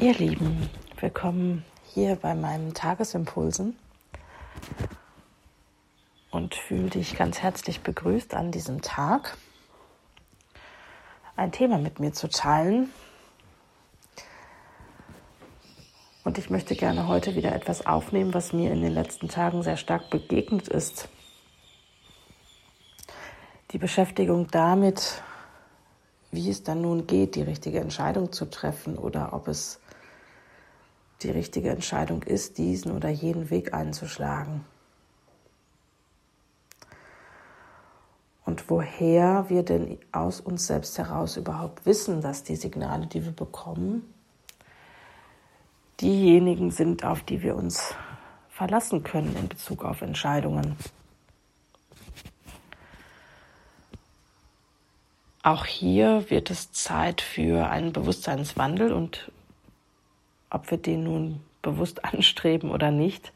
Ihr Lieben, willkommen hier bei meinen Tagesimpulsen und fühle dich ganz herzlich begrüßt an diesem Tag, ein Thema mit mir zu teilen. Und ich möchte gerne heute wieder etwas aufnehmen, was mir in den letzten Tagen sehr stark begegnet ist. Die Beschäftigung damit, wie es dann nun geht, die richtige Entscheidung zu treffen oder ob es die richtige Entscheidung ist, diesen oder jenen Weg einzuschlagen. Und woher wir denn aus uns selbst heraus überhaupt wissen, dass die Signale, die wir bekommen, diejenigen sind, auf die wir uns verlassen können in Bezug auf Entscheidungen. Auch hier wird es Zeit für einen Bewusstseinswandel und ob wir den nun bewusst anstreben oder nicht.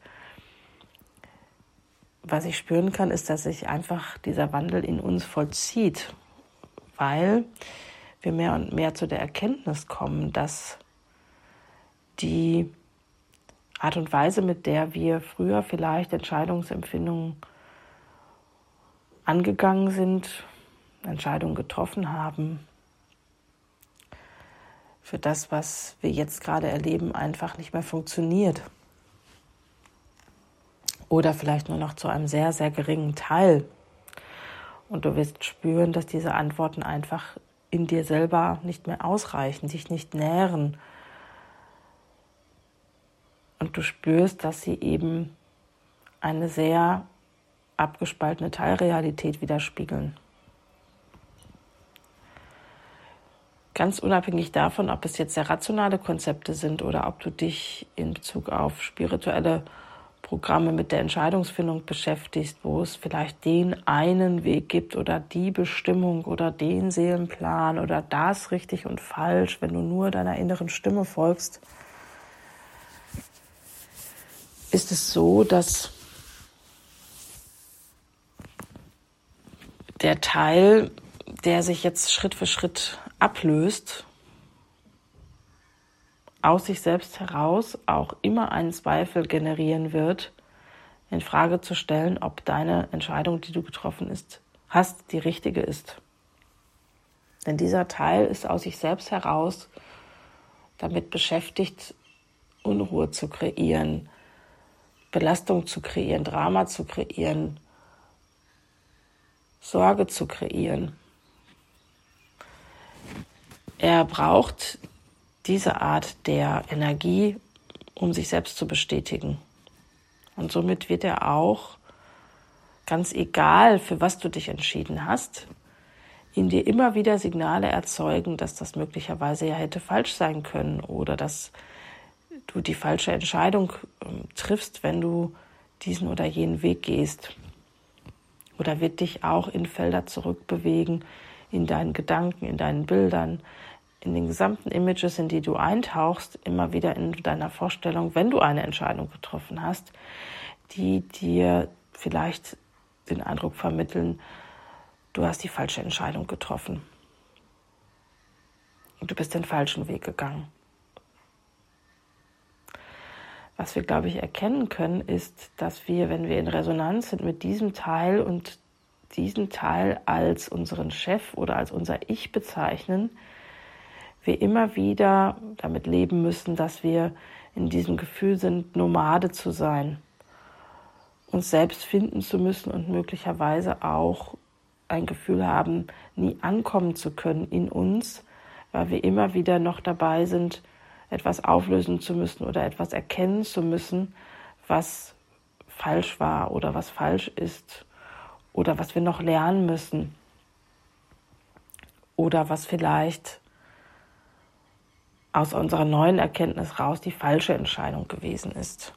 Was ich spüren kann, ist, dass sich einfach dieser Wandel in uns vollzieht, weil wir mehr und mehr zu der Erkenntnis kommen, dass die Art und Weise, mit der wir früher vielleicht Entscheidungsempfindungen angegangen sind, Entscheidungen getroffen haben, für das, was wir jetzt gerade erleben, einfach nicht mehr funktioniert. Oder vielleicht nur noch zu einem sehr, sehr geringen Teil. Und du wirst spüren, dass diese Antworten einfach in dir selber nicht mehr ausreichen, dich nicht nähren. Und du spürst, dass sie eben eine sehr abgespaltene Teilrealität widerspiegeln. Ganz unabhängig davon, ob es jetzt sehr rationale Konzepte sind oder ob du dich in Bezug auf spirituelle Programme mit der Entscheidungsfindung beschäftigst, wo es vielleicht den einen Weg gibt oder die Bestimmung oder den Seelenplan oder das richtig und falsch, wenn du nur deiner inneren Stimme folgst, ist es so, dass der Teil, der sich jetzt Schritt für Schritt ablöst, aus sich selbst heraus auch immer einen Zweifel generieren wird, in Frage zu stellen, ob deine Entscheidung, die du getroffen hast, die richtige ist. Denn dieser Teil ist aus sich selbst heraus damit beschäftigt, Unruhe zu kreieren, Belastung zu kreieren, Drama zu kreieren, Sorge zu kreieren. Er braucht diese Art der Energie, um sich selbst zu bestätigen. Und somit wird er auch, ganz egal, für was du dich entschieden hast, in dir immer wieder Signale erzeugen, dass das möglicherweise ja hätte falsch sein können oder dass du die falsche Entscheidung triffst, wenn du diesen oder jenen Weg gehst. Oder wird dich auch in Felder zurückbewegen, in deinen Gedanken, in deinen Bildern, in den gesamten Images, in die du eintauchst, immer wieder in deiner Vorstellung, wenn du eine Entscheidung getroffen hast, die dir vielleicht den Eindruck vermitteln, du hast die falsche Entscheidung getroffen. Und du bist den falschen Weg gegangen. Was wir, glaube ich, erkennen können, ist, dass wir, wenn wir in Resonanz sind mit diesem Teil und diesen Teil als unseren Chef oder als unser Ich bezeichnen, wir immer wieder damit leben müssen, dass wir in diesem Gefühl sind, Nomade zu sein, uns selbst finden zu müssen und möglicherweise auch ein Gefühl haben, nie ankommen zu können in uns, weil wir immer wieder noch dabei sind, etwas auflösen zu müssen oder etwas erkennen zu müssen, was falsch war oder was falsch ist oder was wir noch lernen müssen oder was vielleicht aus unserer neuen Erkenntnis raus die falsche Entscheidung gewesen ist.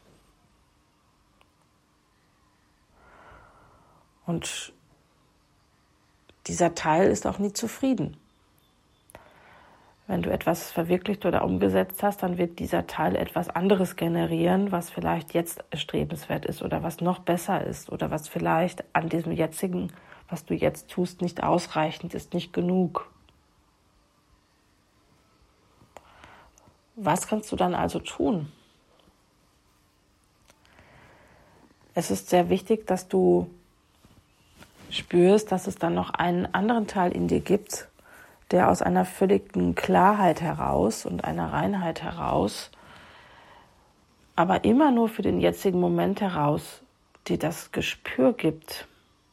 Und dieser Teil ist auch nie zufrieden. Wenn du etwas verwirklicht oder umgesetzt hast, dann wird dieser Teil etwas anderes generieren, was vielleicht jetzt erstrebenswert ist oder was noch besser ist oder was vielleicht an diesem jetzigen, was du jetzt tust, nicht ausreichend ist, nicht genug. Was kannst du dann also tun? Es ist sehr wichtig, dass du spürst, dass es dann noch einen anderen Teil in dir gibt, der aus einer völligen Klarheit heraus und einer Reinheit heraus, aber immer nur für den jetzigen Moment heraus, dir das Gespür gibt,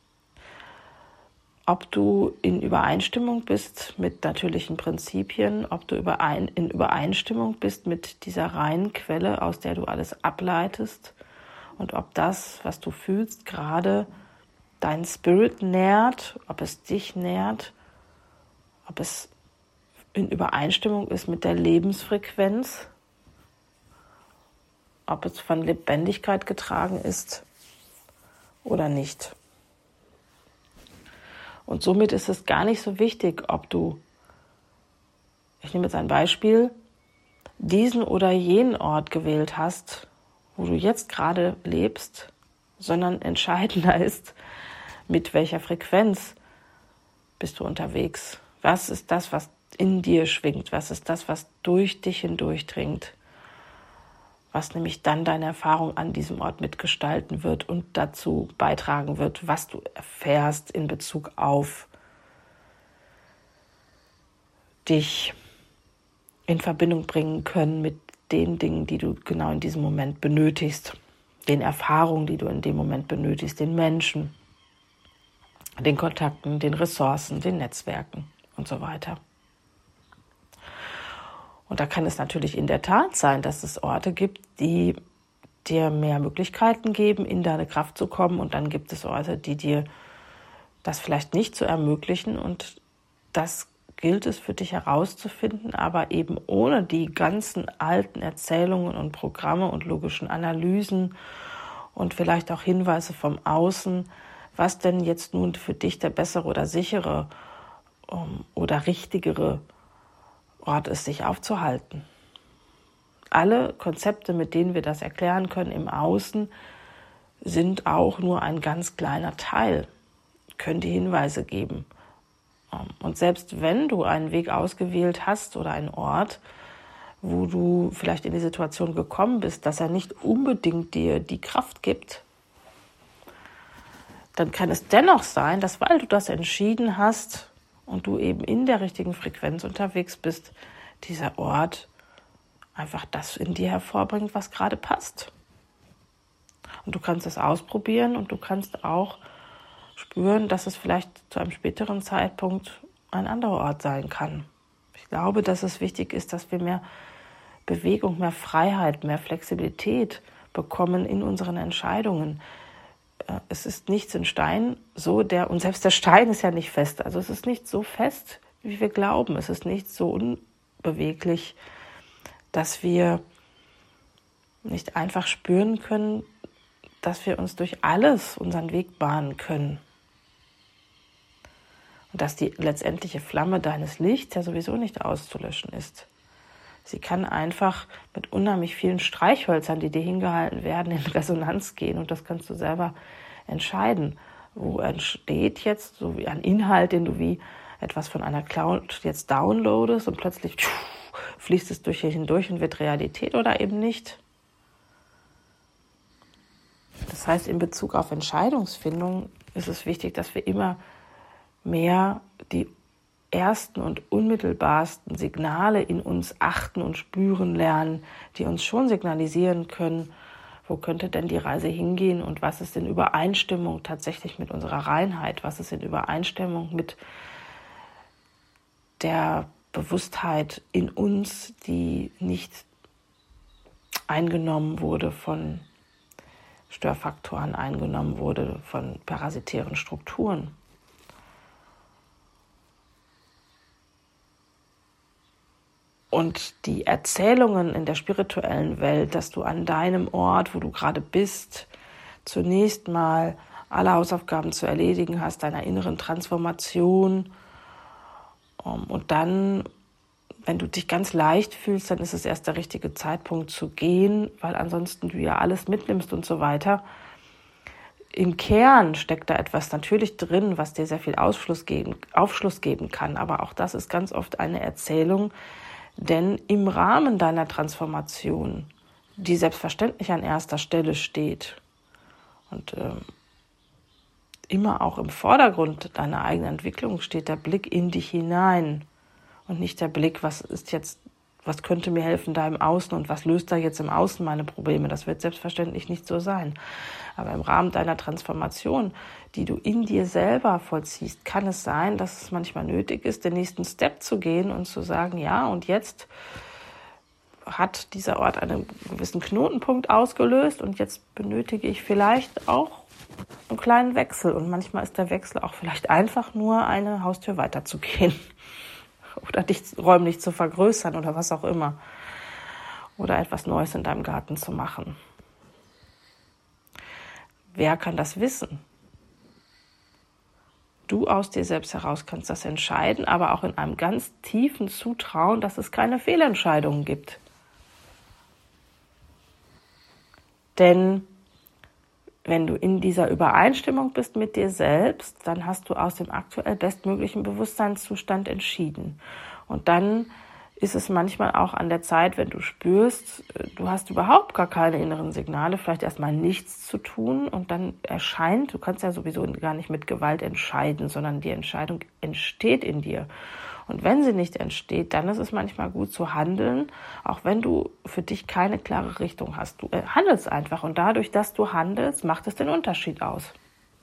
ob du in Übereinstimmung bist mit natürlichen Prinzipien, ob du in Übereinstimmung bist mit dieser reinen Quelle, aus der du alles ableitest, und ob das, was du fühlst, gerade deinen Spirit nährt, ob es dich nährt, ob es in Übereinstimmung ist mit der Lebensfrequenz, ob es von Lebendigkeit getragen ist oder nicht. Und somit ist es gar nicht so wichtig, ob du, ich nehme jetzt ein Beispiel, diesen oder jenen Ort gewählt hast, wo du jetzt gerade lebst, sondern entscheidender ist, mit welcher Frequenz bist du unterwegs. Was ist das, was in dir schwingt? Was ist das, was durch dich hindurchdringt? Was nämlich dann deine Erfahrung an diesem Ort mitgestalten wird und dazu beitragen wird, was du erfährst in Bezug auf dich in Verbindung bringen können mit den Dingen, die du genau in diesem Moment benötigst, den Erfahrungen, die du in dem Moment benötigst, den Menschen, den Kontakten, den Ressourcen, den Netzwerken und so weiter. Und da kann es natürlich in der Tat sein, dass es Orte gibt, die dir mehr Möglichkeiten geben, in deine Kraft zu kommen. Und dann gibt es Orte, die dir das vielleicht nicht so ermöglichen. Und das gilt es für dich herauszufinden, aber eben ohne die ganzen alten Erzählungen und Programme und logischen Analysen und vielleicht auch Hinweise vom Außen, was denn jetzt nun für dich der bessere oder sichere oder richtigere Ort ist, sich aufzuhalten. Alle Konzepte, mit denen wir das erklären können im Außen, sind auch nur ein ganz kleiner Teil, können die Hinweise geben. Und selbst wenn du einen Weg ausgewählt hast oder einen Ort, wo du vielleicht in die Situation gekommen bist, dass er nicht unbedingt dir die Kraft gibt, dann kann es dennoch sein, dass, weil du das entschieden hast und du eben in der richtigen Frequenz unterwegs bist, dieser Ort einfach das in dir hervorbringt, was gerade passt. Und du kannst es ausprobieren und du kannst auch spüren, dass es vielleicht zu einem späteren Zeitpunkt ein anderer Ort sein kann. Ich glaube, dass es wichtig ist, dass wir mehr Bewegung, mehr Freiheit, mehr Flexibilität bekommen in unseren Entscheidungen. Es ist nichts in Stein, und selbst der Stein ist ja nicht fest. Also es ist nicht so fest, wie wir glauben. Es ist nicht so unbeweglich, dass wir nicht einfach spüren können, dass wir uns durch alles unseren Weg bahnen können. Und dass die letztendliche Flamme deines Lichts ja sowieso nicht auszulöschen ist. Sie kann einfach mit unheimlich vielen Streichhölzern, die dir hingehalten werden, in Resonanz gehen. Und das kannst du selber entscheiden. Wo entsteht jetzt so wie ein Inhalt, den du wie etwas von einer Cloud jetzt downloadest und plötzlich fließt es durch dich hindurch und wird Realität oder eben nicht. Das heißt, in Bezug auf Entscheidungsfindung ist es wichtig, dass wir immer mehr die ersten und unmittelbarsten Signale in uns achten und spüren lernen, die uns schon signalisieren können, wo könnte denn die Reise hingehen und was ist in Übereinstimmung tatsächlich mit unserer Reinheit, was ist in Übereinstimmung mit der Bewusstheit in uns, die nicht eingenommen wurde von Störfaktoren, eingenommen wurde von parasitären Strukturen. Und die Erzählungen in der spirituellen Welt, dass du an deinem Ort, wo du gerade bist, zunächst mal alle Hausaufgaben zu erledigen hast, deiner inneren Transformation. Und dann, wenn du dich ganz leicht fühlst, dann ist es erst der richtige Zeitpunkt zu gehen, weil ansonsten du ja alles mitnimmst und so weiter. Im Kern steckt da etwas natürlich drin, was dir sehr viel Aufschluss geben kann. Aber auch das ist ganz oft eine Erzählung, Denn im Rahmen deiner Transformation, die selbstverständlich an erster Stelle steht und immer auch im Vordergrund deiner eigenen Entwicklung steht, der Blick in dich hinein und nicht der Blick, was könnte mir helfen da im Außen und was löst da jetzt im Außen meine Probleme. Das wird selbstverständlich nicht so sein. Aber im Rahmen deiner Transformation, die du in dir selber vollziehst, kann es sein, dass es manchmal nötig ist, den nächsten Step zu gehen und zu sagen, ja, und jetzt hat dieser Ort einen gewissen Knotenpunkt ausgelöst und jetzt benötige ich vielleicht auch einen kleinen Wechsel. Und manchmal ist der Wechsel auch vielleicht einfach nur eine Haustür weiterzugehen oder dich räumlich zu vergrößern oder was auch immer. Oder etwas Neues in deinem Garten zu machen. Wer kann das wissen? Du aus dir selbst heraus kannst das entscheiden, aber auch in einem ganz tiefen Zutrauen, dass es keine Fehlentscheidungen gibt. Denn wenn du in dieser Übereinstimmung bist mit dir selbst, dann hast du aus dem aktuell bestmöglichen Bewusstseinszustand entschieden. Und dann ist es manchmal auch an der Zeit, wenn du spürst, du hast überhaupt gar keine inneren Signale, vielleicht erstmal nichts zu tun und dann erscheint, du kannst ja sowieso gar nicht mit Gewalt entscheiden, sondern die Entscheidung entsteht in dir. Und wenn sie nicht entsteht, dann ist es manchmal gut zu handeln, auch wenn du für dich keine klare Richtung hast. Du handelst einfach und dadurch, dass du handelst, macht es den Unterschied aus.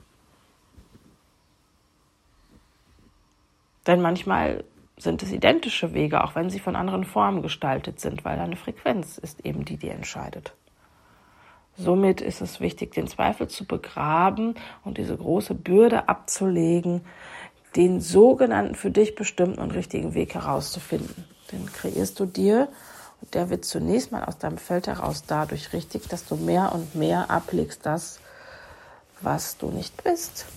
Denn manchmal sind es identische Wege, auch wenn sie von anderen Formen gestaltet sind, weil deine Frequenz ist eben die, die entscheidet. Somit ist es wichtig, den Zweifel zu begraben und diese große Bürde abzulegen, den sogenannten für dich bestimmten und richtigen Weg herauszufinden. Den kreierst du dir und der wird zunächst mal aus deinem Feld heraus dadurch richtig, dass du mehr und mehr ablegst das, was du nicht bist.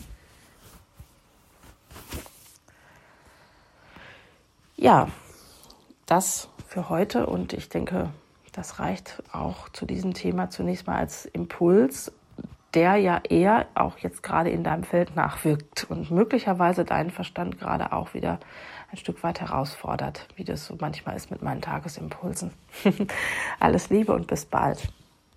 Ja, das für heute und ich denke, das reicht auch zu diesem Thema zunächst mal als Impuls, der ja eher auch jetzt gerade in deinem Feld nachwirkt und möglicherweise deinen Verstand gerade auch wieder ein Stück weit herausfordert, wie das so manchmal ist mit meinen Tagesimpulsen. Alles Liebe und bis bald.